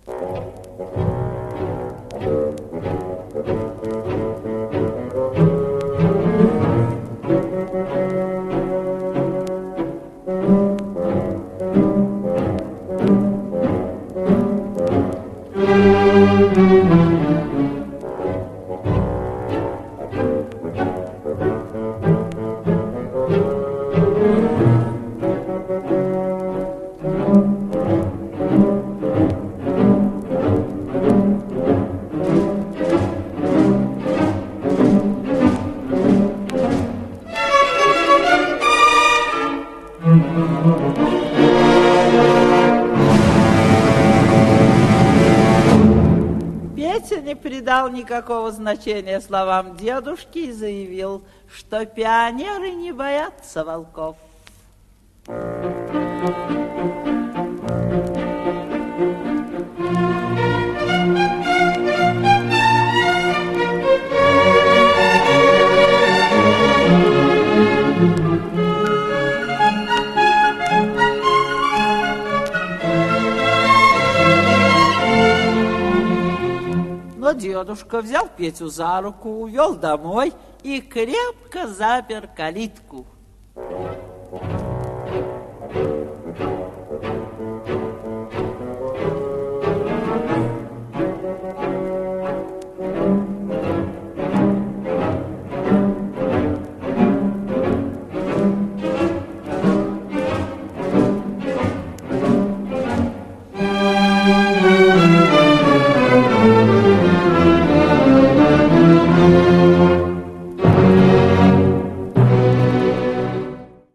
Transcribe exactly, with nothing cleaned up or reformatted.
Петя не придал никакого значения словам дедушки и заявил, что пионеры не боятся волков. Но дедушка взял Петю за руку, увел домой и крепко запер калитку.